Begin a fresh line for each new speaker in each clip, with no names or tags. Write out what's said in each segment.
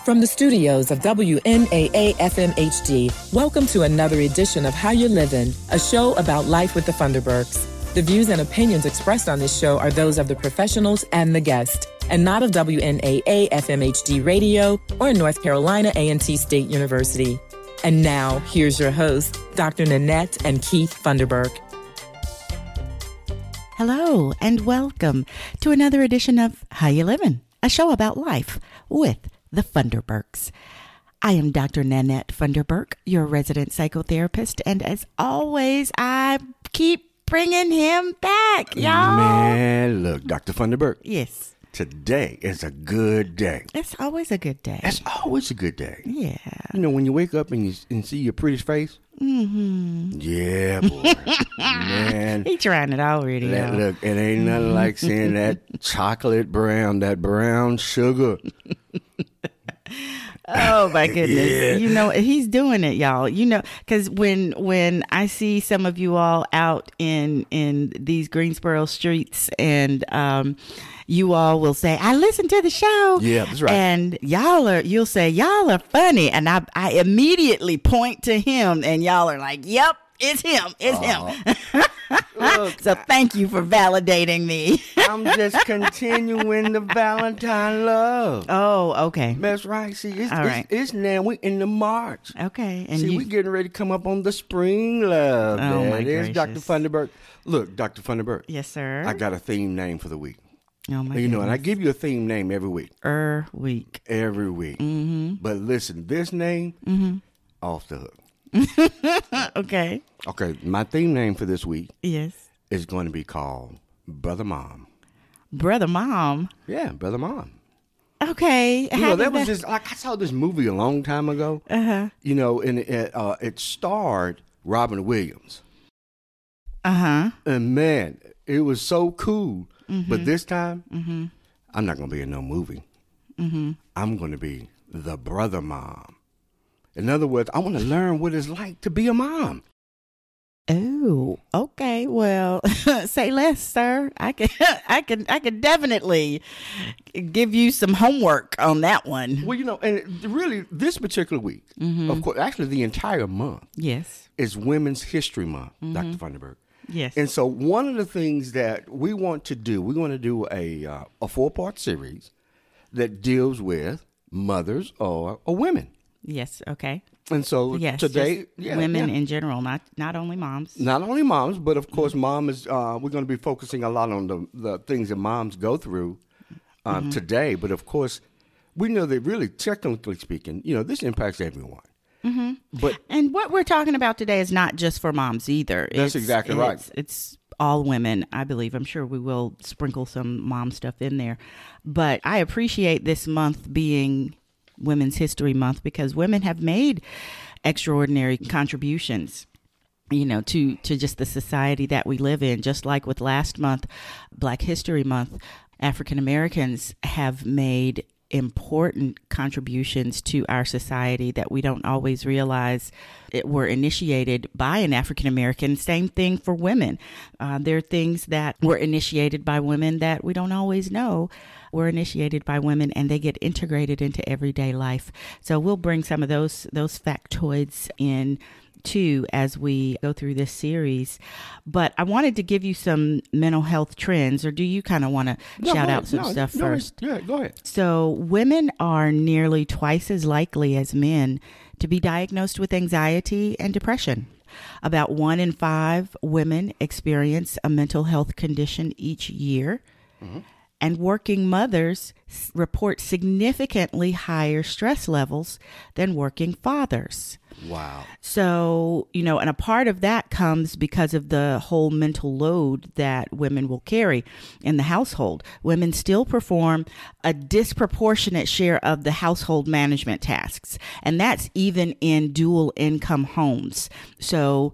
From the studios of WNAA FM HD, welcome to another edition of How You're Living, a show about life with the Funderburks. The views and opinions expressed on this show are those of the professionals and the guest, and not of WNAA FM HD Radio or North Carolina A&T State University. And now, here's your hosts, Dr. Nanette and Keith Funderburk.
Hello, and welcome to another edition of How You Living, a show about life with the Funderburks. I am Dr. Nanette Funderburk, your resident psychotherapist, and as always, I keep bringing him back, y'all.
Man, look, Dr. Funderburk.
Yes.
Today is a good day.
It's always a good day.
It's always a good day.
Yeah.
You know, when you wake up and you see your pretty face.
Mm-hmm.
Yeah, boy. Man.
He trying it already, y'all.
Look, it ain't nothing like seeing that chocolate brown, that brown sugar.
Oh my goodness.
Yeah.
You know, he's doing it, y'all. You know, because when I see some of you all out in these Greensboro streets and you all will say, I listened to the show.
Yeah, that's right.
And you'll say, y'all are funny. And I immediately point to him and y'all are like, yep, it's him. It's him.
Look,
So thank you for validating me.
I'm just continuing the Valentine love.
Oh, okay.
That's right. See,
All right.
it's now. We in the March.
Okay. And
See, we getting ready to come up on the spring love.
Oh, my
There's Dr.
gracious.
Funderburk. Look, Dr. Funderburk.
Yes, sir.
I got a theme name for the week.
Oh my
You know, and I
goodness.
give you a theme name every week.
Week.
Every week.
Mm-hmm.
But listen, this name, off the hook.
Okay.
Okay, my theme name for this week
Yes.
is going to be called Brother Mom.
Brother Mom.
Yeah, Brother Mom.
Okay.
You know, that was just, like, I saw this movie a long time ago.
Uh-huh.
You know, and it starred Robin Williams.
Uh-huh.
And man, it was so cool.
Mm-hmm.
But this time, I'm not going to be in no movie. I'm going to be the brother mom. In other words, I want to learn what it's like to be a mom.
Oh, okay. Well, say less, sir. I can definitely give you some homework on that one.
Well, you know, and really, this particular week, of course, actually the entire month
Yes.
is Women's History Month, Dr. Funderburk.
Yes.
And so one of the things that we want to do a 4-part series that deals with mothers or women.
Yes. Okay.
And so
Yes.
today,
just women in general, not only moms.
not only moms, but of course, mom is. We're going to be focusing a lot on the things that moms go through today. But of course, we know that really, technically speaking, you know, this impacts everyone. But
And what we're talking about today is not just for moms either.
That's exactly right.
It's all women, I believe. I'm sure we will sprinkle some mom stuff in there. But I appreciate this month being Women's History Month because women have made extraordinary contributions, you know, to just the society that we live in. Just like with last month, Black History Month, African Americans have made important contributions to our society that we don't always realize it were initiated by an African American. Same thing for women. There are things that were initiated by women that we don't always know were initiated by women, and they get integrated into everyday life. So we'll bring some of those factoids in too as we go through this series. But I wanted to give you some mental health trends, or do you kind of want to shout out some stuff first?
Yeah, go ahead.
So women are nearly twice as likely as men to be diagnosed with anxiety and depression. About 1 in 5 women experience a mental health condition each year. And working mothers report significantly higher stress levels than working fathers.
Wow.
So, you know, and a part of that comes because of the whole mental load that women will carry in the household. Women still perform a disproportionate share of the household management tasks, and that's even in dual income homes. So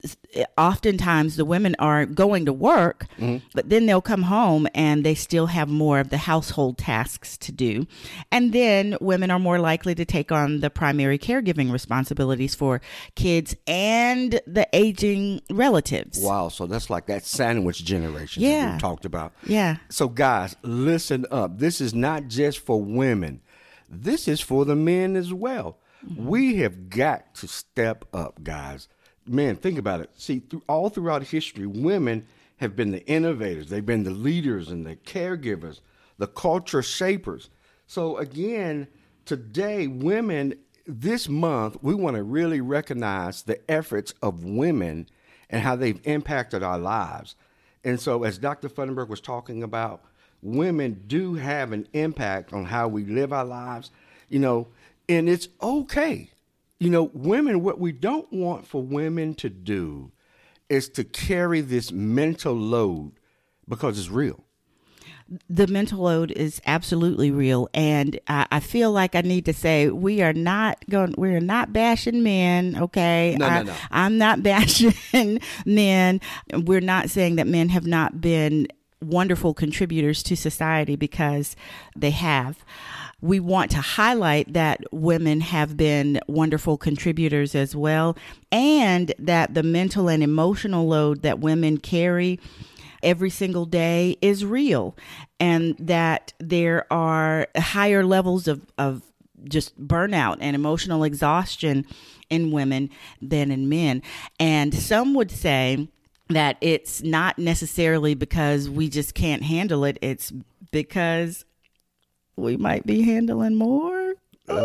oftentimes the women are going to work, but then they'll come home and they still have more of the household tasks to do. And then women are more likely to take on the primary caregiving responsibilities for kids and the aging relatives.
Wow. So that's like that sandwich generation that
Yeah.
we talked about.
Yeah.
So guys, listen up. This is not just for women. this is for the men as well. We have got to step up, guys. Man, think about it. See, all throughout history, women have been the innovators. They've been the leaders and the caregivers, the culture shapers. So again, today, women, this month, we want to really recognize the efforts of women and how they've impacted our lives. And so as Dr. Funderburk was talking about, women do have an impact on how we live our lives, and it's okay. Women, what we don't want for women to do is to carry this mental load because it's real.
The mental load is absolutely real. And I feel like I need to say, we're not bashing men. Okay.
No.
I'm not bashing men. We're not saying that men have not been wonderful contributors to society, because they have. We want to highlight that women have been wonderful contributors as well, and that the mental and emotional load that women carry every single day is real, and that there are higher levels of just burnout and emotional exhaustion in women than in men. And some would say that it's not necessarily because we just can't handle it. It's because we might be handling more.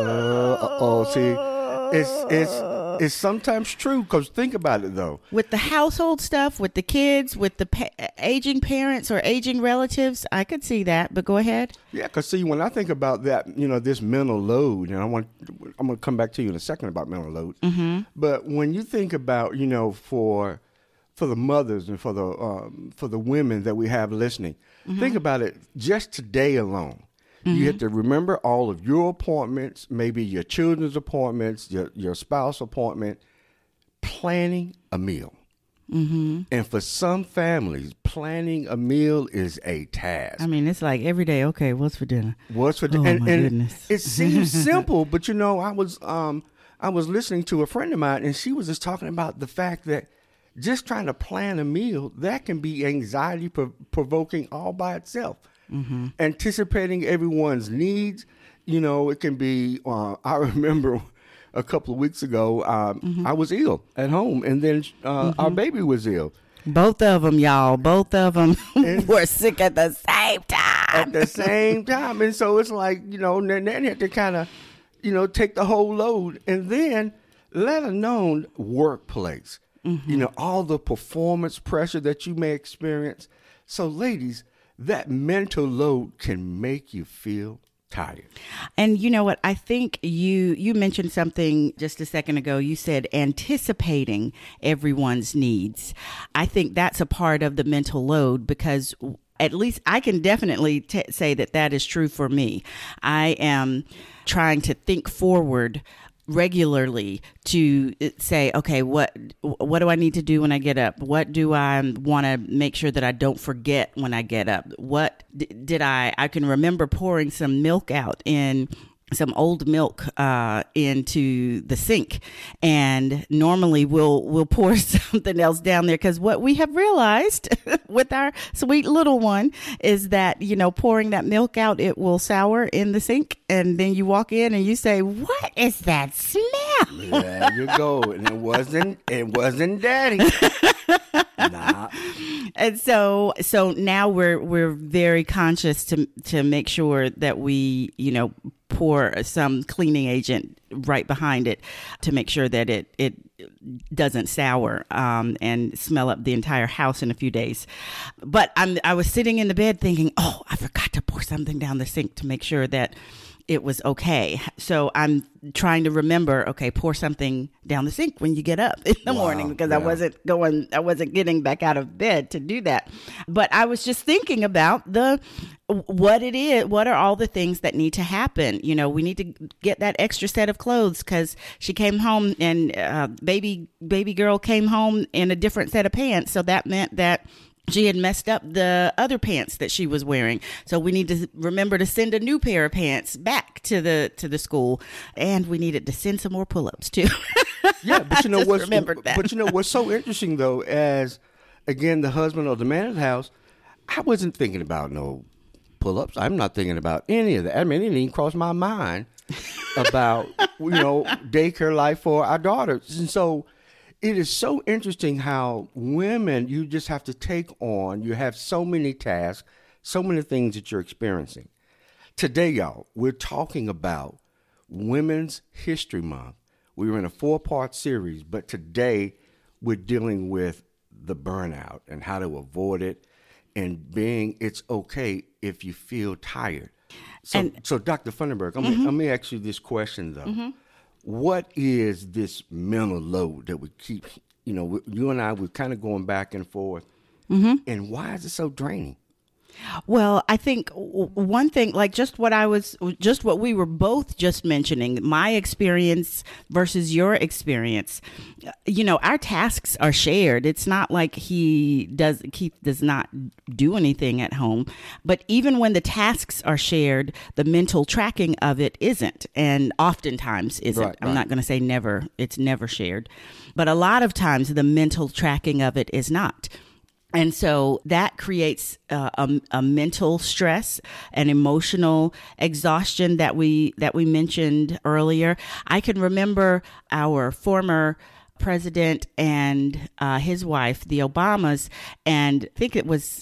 See, it's sometimes true, because think about it, though.
With the household stuff, with the kids, with the aging parents or aging relatives, I could see that, but go ahead.
Yeah, because see, when I think about that, this mental load, and I'm going to come back to you in a second about mental load. Mm-hmm. But when you think about, for the mothers and for the women that we have listening, mm-hmm. think about it. Just today alone, mm-hmm. you have to remember all of your appointments, maybe your children's appointments, your spouse appointment, planning a meal. Mm-hmm. And for some families, planning a meal is a task.
I mean, it's like every day. Okay, what's for dinner?
What's for dinner?
Oh, my goodness!
It seems simple, but I was listening to a friend of mine, and she was just talking about the fact that just trying to plan a meal, that can be anxiety provoking all by itself. Mm-hmm. Anticipating everyone's needs, it can be. I remember a couple of weeks ago, mm-hmm. I was ill at home, and then mm-hmm. our baby was ill.
Both of them, y'all. Both of them were sick at the same time.
And so it's like, then you have to kind of, take the whole load, and then let alone workplace. Mm-hmm. All the performance pressure that you may experience. So, ladies, that mental load can make you feel tired.
And you know what? I think you mentioned something just a second ago. You said anticipating everyone's needs. I think that's a part of the mental load, because at least I can definitely say that is true for me. I am trying to think forward regularly to say, okay, what do I need to do when I get up? What do I want to make sure that I don't forget when I get up? What did I can remember pouring some milk out in some old milk into the sink, and normally we'll pour something else down there, because what we have realized with our sweet little one is that pouring that milk out, it will sour in the sink, and then you walk in and you say, "What is that smell?"
There you go, and it wasn't Daddy. Nah.
And so now we're very conscious to make sure that we pour some cleaning agent right behind it to make sure that it doesn't sour and smell up the entire house in a few days. But I was sitting in the bed thinking, oh, I forgot to pour something down the sink to make sure that it was okay. So I'm trying to remember, okay, pour something down the sink when you get up in the morning, because I wasn't getting back out of bed to do that. But I was just thinking about what it is. What are all the things that need to happen? We need to get that extra set of clothes, because she came home and baby girl came home in a different set of pants. So that meant that she had messed up the other pants that she was wearing. So we need to remember to send a new pair of pants back to the school. And we needed to send some more pull-ups too.
Yeah, but what's so interesting though, as again, the husband or the man of the house, I wasn't thinking about no pull-ups. I'm not thinking about any of that. I mean, it didn't even cross my mind about, daycare life for our daughters. And so it is so interesting how women, you just have to take on, you have so many tasks, so many things that you're experiencing. Today, y'all, we're talking about Women's History Month. We were in a 4-part series, but today we're dealing with the burnout and how to avoid it, and it's okay if you feel tired. So Dr. Funderburk, let me ask you this question, though. Mm-hmm. What is this mental load that we keep, you and I, we're kind of going back and forth, and why is it so draining?
Well, I think one thing, like just what we were both just mentioning, my experience versus your experience, our tasks are shared. It's not like Keith does not do anything at home, but even when the tasks are shared, the mental tracking of it isn't, and oftentimes isn't. Right. I'm not going to say never, it's never shared, but a lot of times the mental tracking of it is not. And so that creates a mental stress and emotional exhaustion that we mentioned earlier. I can remember our former president and his wife, the Obamas, and I think it was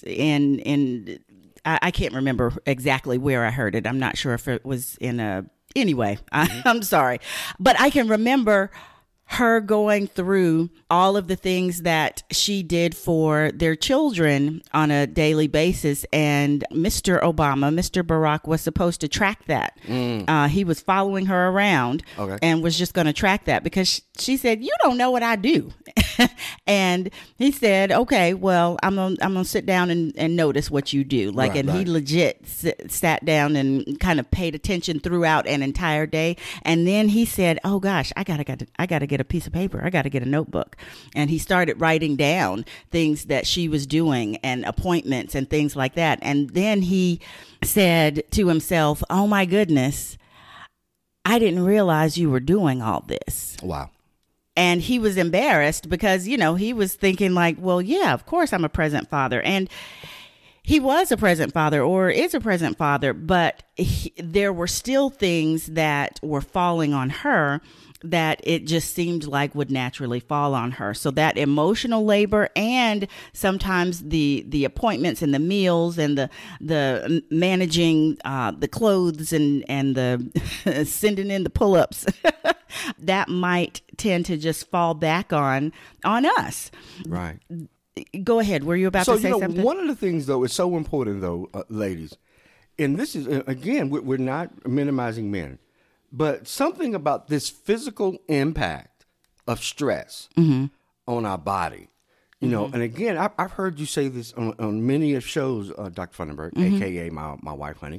I can't remember exactly where I heard it. I'm not sure if it was anyway, I'm sorry. But I can remember her going through all of the things that she did for their children on a daily basis. And Mr. Obama, Mr. Barack, was supposed to track that. He was following her around and was just going to track that because she said, "You don't know what I do." And he said, "Okay, well, I'm gonna sit down and notice what you do." He legit sat down and kind of paid attention throughout an entire day. And then he said, "Oh gosh, I gotta get a piece of paper. I gotta get a notebook." And he started writing down things that she was doing and appointments and things like that. And then he said to himself, "Oh my goodness, I didn't realize you were doing all this."
Wow.
And he was embarrassed because, he was thinking like, well, yeah, of course I'm a present father. And he was a present father or is a present father, but there were still things that were falling on her that it just seemed like would naturally fall on her. So that emotional labor and sometimes the appointments and the meals and the managing the clothes and the sending in the pull-ups, that might tend to just fall back on us.
Right.
Go ahead. Were you about to say something?
One of the things, though, is so important, though, ladies, and this is, again, we're not minimizing men, but something about this physical impact of stress on our body, and again, I've heard you say this on many of shows, Dr. Funderburk, a.k.a. my wife, honey,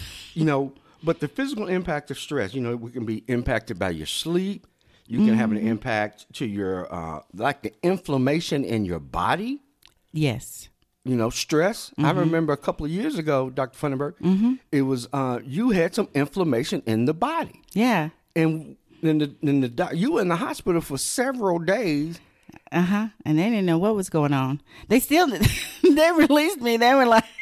but the physical impact of stress, we can be impacted by your sleep. You can have an impact to your, like the inflammation in your body.
Yes.
Stress. I remember a couple of years ago, Dr. Funderburk, it was, you had some inflammation in the body.
Yeah.
And then you were in the hospital for several days.
And they didn't know what was going on. They released me. They were like,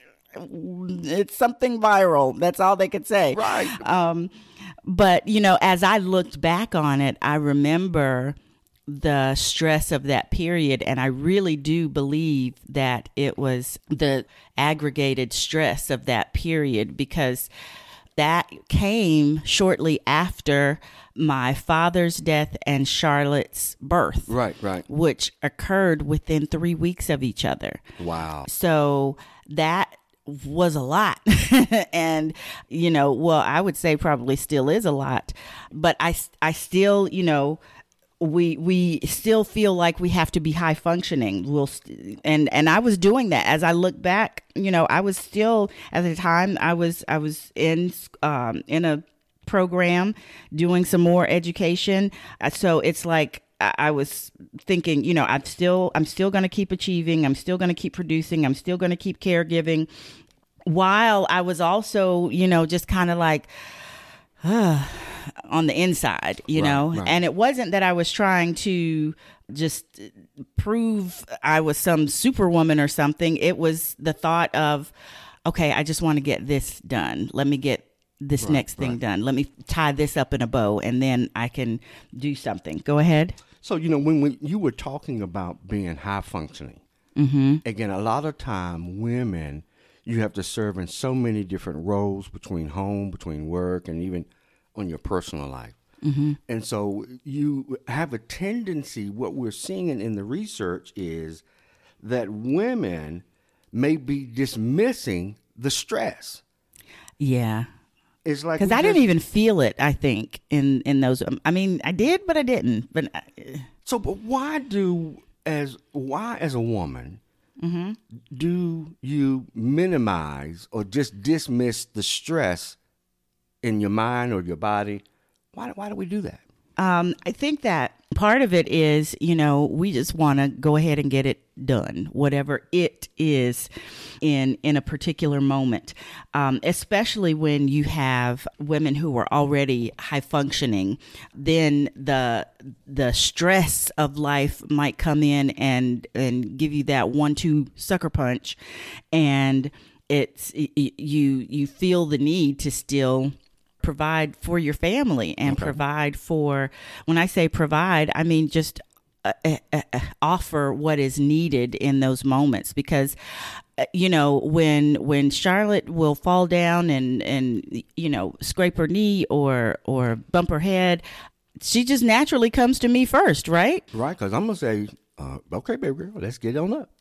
it's something viral. That's all they could say.
Right.
But, as I looked back on it, I remember the stress of that period. And I really do believe that it was the aggregated stress of that period because that came shortly after my father's death and Charlotte's birth. Right. Which occurred within 3 weeks of each other.
Wow. So
that was a lot. And, I would say probably still is a lot, but I still, we still feel like we have to be high functioning. And I was doing that as I look back, I was still at the time I was in a program doing some more education. So it's like, I was thinking, I'm still going to keep achieving. I'm still going to keep producing. I'm still going to keep caregiving, while I was also, just kind of like on the inside, know. Right. And it wasn't that I was trying to just prove I was some superwoman or something. It was the thought of, okay, I just want to get this done. Let me get this next thing done. Let me tie this up in a bow, and then I can do something. Go ahead.
So, when you were talking about being high functioning, again, a lot of time women, you have to serve in so many different roles between home, between work, and even on your personal life. And so you have a tendency, what we're seeing in the research is that women may be dismissing the stress.
Yeah.
It's like,
because I didn't even feel it, I think, in those. I mean, I did, but I didn't. But
why as a woman, do you minimize or just dismiss the stress in your mind or your body? Why do we do that?
I think that part of it is, we just want to go ahead and get it done, whatever it is in a particular moment, especially when you have women who are already high functioning. Then the stress of life might come in and give you that 1-2 sucker punch, and it's you feel the need to still provide for your family and provide for, when I say provide, I mean just offer what is needed in those moments. Because, when Charlotte will fall down and scrape her knee or bump her head, she just naturally comes to me first, right? Right,
because I'm going to say, okay, baby girl, let's get on up.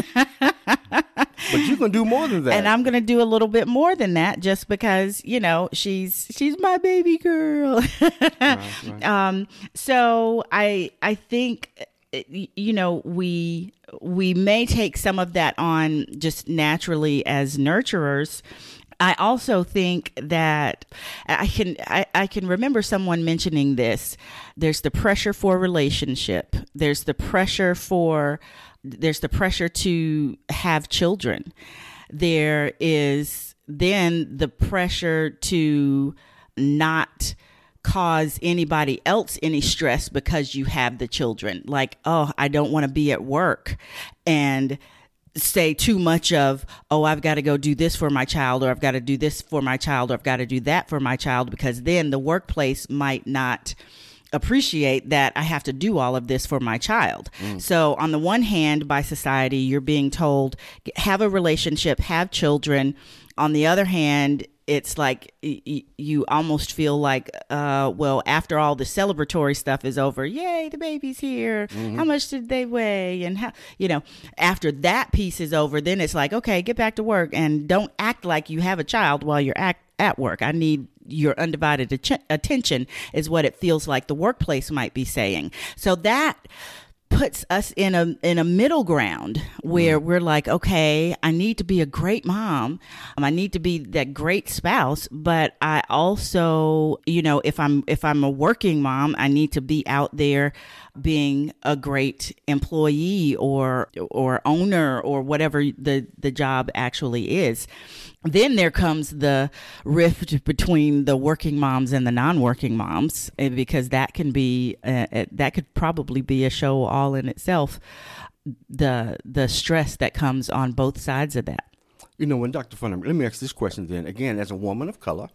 But you can do more than that.
And I'm going to do a little bit more than that just because, she's my baby girl. Right. So I think, we may take some of that on just naturally as nurturers. I also think that I can remember someone mentioning this. There's the pressure for relationship. There's the pressure to have children. There is then the pressure to not cause anybody else any stress because you have the children. Like, oh, I don't want to be at work and say too much of, oh, I've got to go do this for my child, or I've got to do this for my child, or I've got to do that for my child, because then the workplace might not appreciate that I have to do all of this for my child. So on the one hand, by society, you're being told, have a relationship, have children. On the other hand, it's like you almost feel like, well, after all the celebratory stuff is over, yay, the baby's here. How much did they weigh? And how, after that piece is over, then it's like, okay, get back to work and don't act like you have a child while you're at work. I need your undivided attention is what it feels like the workplace might be saying. So that puts us in a middle ground where we're like, okay, I need to be a great mom. I need to be that great spouse, but I also, if I'm a working mom, I need to be out there being a great employee or owner or whatever the job actually is. Then there comes the rift between the working moms and the non-working moms, because that could probably be a show all in itself. The stress that comes on both sides of that.
When Dr. Funderburk, let me ask this question then. Again, as a woman of color,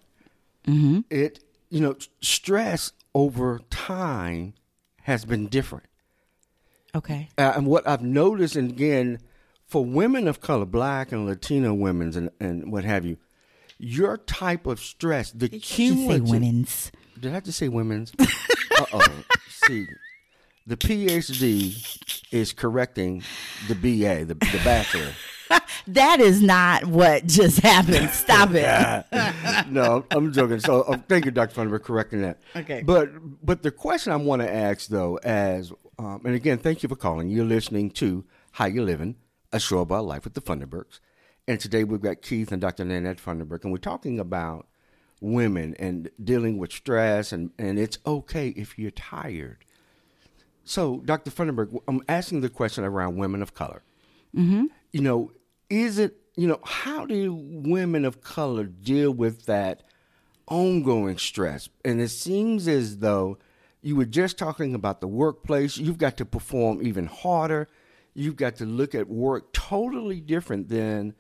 stress over time has been different.
Okay.
And what I've noticed, and again, for women of color, Black and Latino women and what have you, your type of stress, the cumulative...
Did you say women's?
Did I just say women's? Uh-oh. See, the PhD is correcting the BA, the bachelor.
That is not what just happened. Stop it.
No, I'm joking. So thank you, Dr. Funderburk, for correcting that.
Okay.
But the question I want to ask, though, and again, thank you for calling. You're listening to How You Living, a show about life with the Funderburks. And today we've got Keith and Dr. Nanette Funderburk, and we're talking about women and dealing with stress, and it's okay if you're tired. So, Dr. Funderburk, I'm asking the question around women of color. Is it, how do women of color deal with that ongoing stress? And it seems as though you were just talking about the workplace. You've got to perform even harder. You've got to look at work totally different than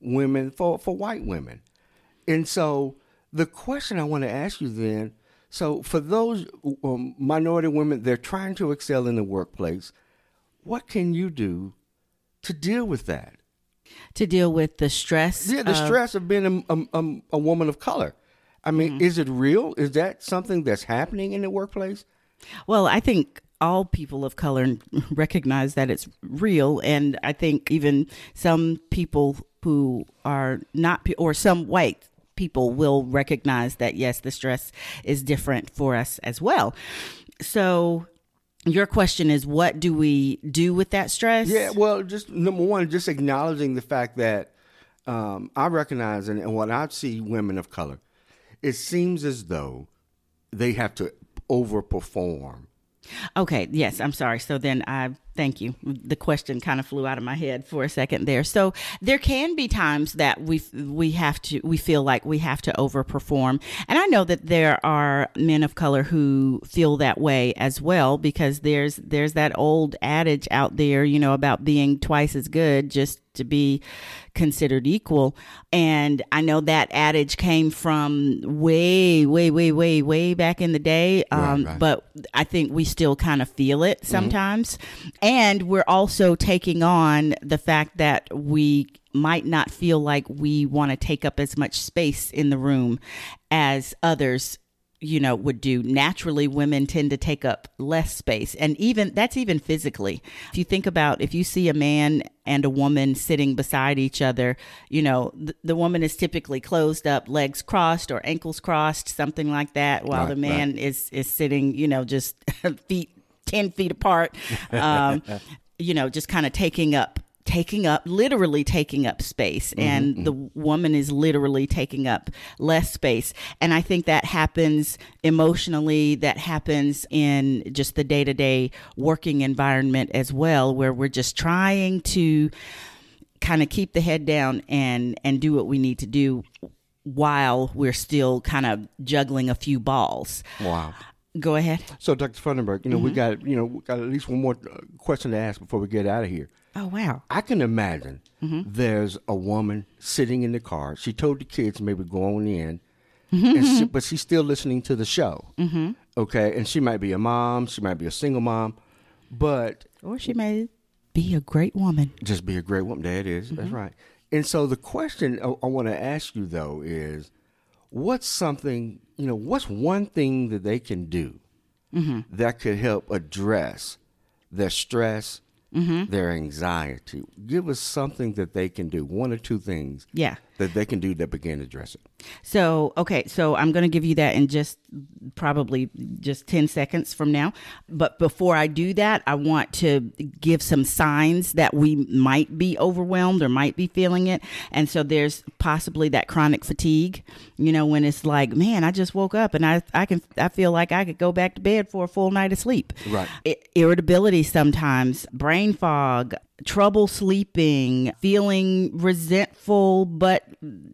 women, for white women. And so the question I want to ask you then, so for those minority women, they're trying to excel in the workplace. What can you do to deal with that?
To deal with the stress?
Yeah, the stress of being a woman of color. I mean, is it real? Is that something that's happening in the workplace?
Well, I think all people of color recognize that it's real. And I think even some people who are not, or some white people will recognize that, yes, the stress is different for us as well. So your question is, what do we do with that stress?
Yeah, well, just number one, just acknowledging the fact that I recognize, and when I see women of color, it seems as though they have to overperform.
Okay, yes, I'm sorry. So then thank you. The question kind of flew out of my head for a second there. So there can be times that we feel like we have to overperform. And I know that there are men of color who feel that way as well, because there's that old adage out there, about being twice as good just to be considered equal. And I know that adage came from way, way, way, way, way back in the day. Right. But I think we still kind of feel it sometimes. And we're also taking on the fact that we might not feel like we want to take up as much space in the room as others would do. Naturally, women tend to take up less space. And that's even physically. If you think about, if you see a man and a woman sitting beside each other, the woman is typically closed up, legs crossed or ankles crossed, something like that, while the man is sitting, just 10 feet apart, just kind of literally taking up space, and the woman is literally taking up less space. And I think that happens emotionally, that happens in just the day-to-day working environment as well, where we're just trying to kind of keep the head down and do what we need to do while we're still kind of juggling a few balls.
Wow.
Go ahead.
So, Dr. Funderburk, we got at least one more question to ask before we get out of here.
Oh, wow.
I can imagine there's a woman sitting in the car. She told the kids maybe go on in, but she's still listening to the show. Okay, and she might be a mom. She might be a single mom,
or she may be a great woman.
Just be a great woman. There it is. That's right. And so the question I want to ask you, though, is what's one thing that they can do that could help address their stress, their anxiety? Give us something that they can do, one or two things that they can do that begin to address it.
So I'm going to give you that in probably 10 seconds from now. But before I do that, I want to give some signs that we might be overwhelmed or might be feeling it. And so there's possibly that chronic fatigue, when it's like, man, I just woke up and I feel like I could go back to bed for a full night of sleep.
Right.
Irritability sometimes, brain fog, trouble sleeping, feeling resentful, but,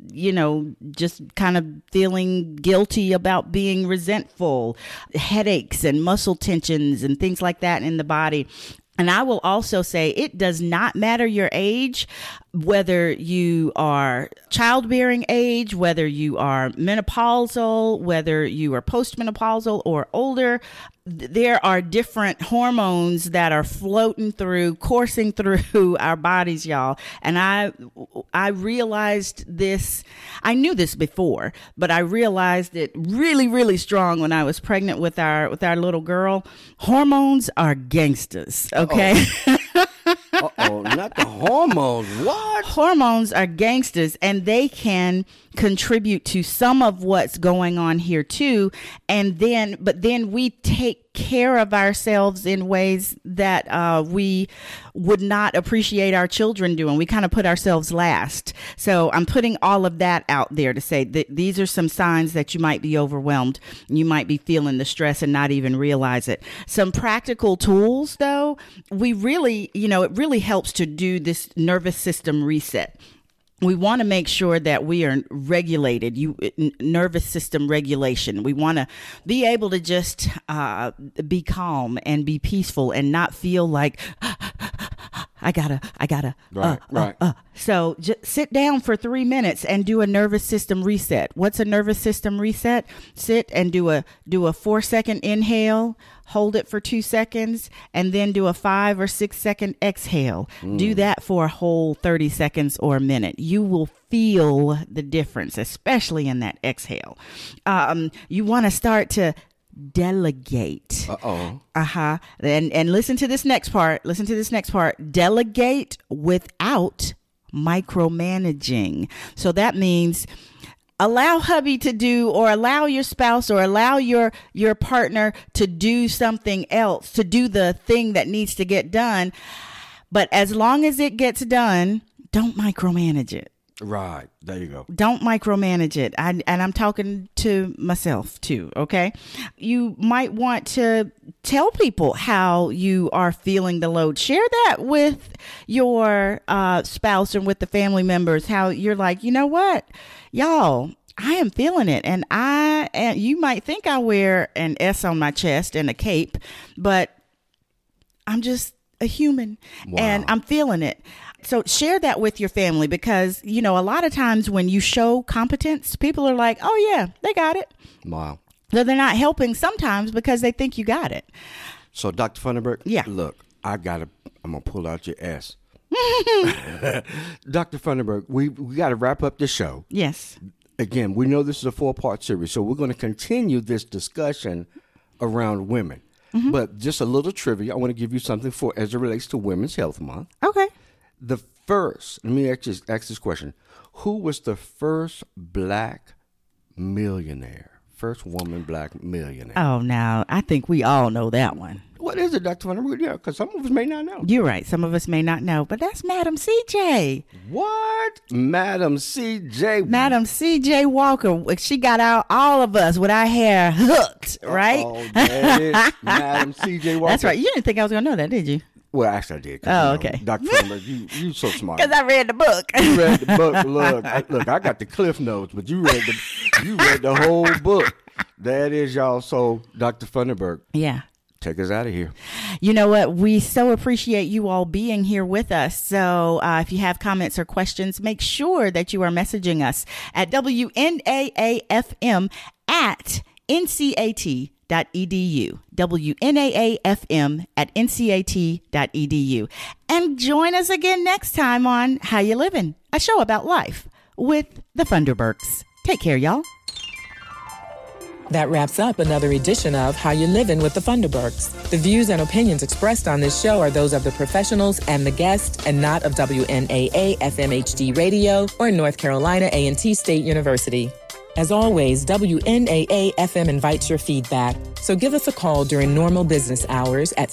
just kind of feeling guilty about being resentful, headaches and muscle tensions and things like that in the body. And I will also say it does not matter your age, whether you are childbearing age, whether you are menopausal, whether you are postmenopausal or older. There are different hormones that are coursing through our bodies, y'all. And I realized this. I knew this before, but I realized it really, really strong when I was pregnant with our little girl. Hormones are gangsters, okay?
Uh-oh, not the hormones. What?
Hormones are gangsters, and they can contribute to some of what's going on here too. But then we take care of ourselves in ways that we would not appreciate our children doing. We kind of put ourselves last. So I'm putting all of that out there to say that these are some signs that you might be overwhelmed. You might be feeling the stress and not even realize it. Some practical tools, though, it really helps to do this nervous system reset. We want to make sure that we are regulated, nervous system regulation. We want to be able to just be calm and be peaceful and not feel like
Right.
So just sit down for 3 minutes and do a nervous system reset. What's a nervous system reset? Sit and do a 4-second inhale, hold it for 2 seconds, and then do a 5 or 6 second exhale. Do that for a whole 30 seconds or a minute. You will feel the difference, especially in that exhale. You want to start to delegate. And listen to this next part. Delegate without micromanaging. So that means allow hubby to do, or allow your spouse, or allow your partner to do something else, to do the thing that needs to get done. But as long as it gets done, don't micromanage it.
Right. There you go.
Don't micromanage it. And I'm talking to myself too. Okay. You might want to tell people how you are feeling the load. Share that with your spouse and with the family members, how you're like, you know what, y'all, I am feeling it. And you might think I wear an S on my chest and a cape, but I'm just a human. Wow. And I'm feeling it. So share that with your family, because, a lot of times when you show competence, people are like, oh, yeah, they got it.
Wow.
So they're not helping sometimes because they think you got it.
So, Dr. Funderburk,
yeah.
Look, I'm going to pull out your S. Dr. Funderburk, we got to wrap up the show.
Yes.
Again, we know this is a 4-part series, so we're going to continue this discussion around women. Mm-hmm. But just a little trivia, I want to give you something as it relates to Women's Health Month.
Okay.
Let me ask this question. Who was the first black millionaire? First woman black millionaire?
Oh, now, I think we all know that one.
What is it, Dr. Funderburk? Yeah, because some of us may not know.
You're right. Some of us may not know, but that's Madam C.J.
What? Madam C.J.
Madam C.J. Walker. She got all of us with our hair hooked, right?
Oh, that is Madam C.J. Walker.
That's right. You didn't think I was going to know that, did you?
Well, actually, I did.
Oh, okay.
Dr. Funderburk, you so smart.
Because I read the book.
You read the book. Look, I got the Cliff Notes, but you read the whole book. That is, y'all. So, Dr. Funderburk.
Yeah.
Take us out of here.
You know what? We so appreciate you all being here with us. So if you have comments or questions, make sure that you are messaging us at WNAAFM at NCAT.edu. WNAAFM at NCAT.edu. And join us again next time on How You Livin', a show about life with the Funderburks. Take care, y'all.
That wraps up another edition of How You Livin' with the Funderburks. The views and opinions expressed on this show are those of the professionals and the guests, and not of WNAA FMHD Radio or North Carolina A&T State University. As always, WNAA FM invites your feedback, so give us a call during normal business hours at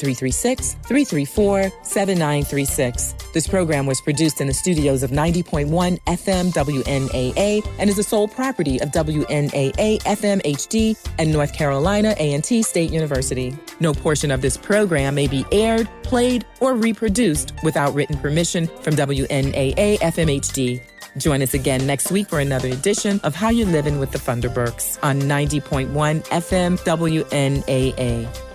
336-334-7936. This program was produced in the studios of 90.1 FM WNAA and is the sole property of WNAA FM HD and North Carolina A&T State University. No portion of this program may be aired, played, or reproduced without written permission from WNAA FM HD. Join us again next week for another edition of How You Livin' with the Funderburks on 90.1 FM WNAA.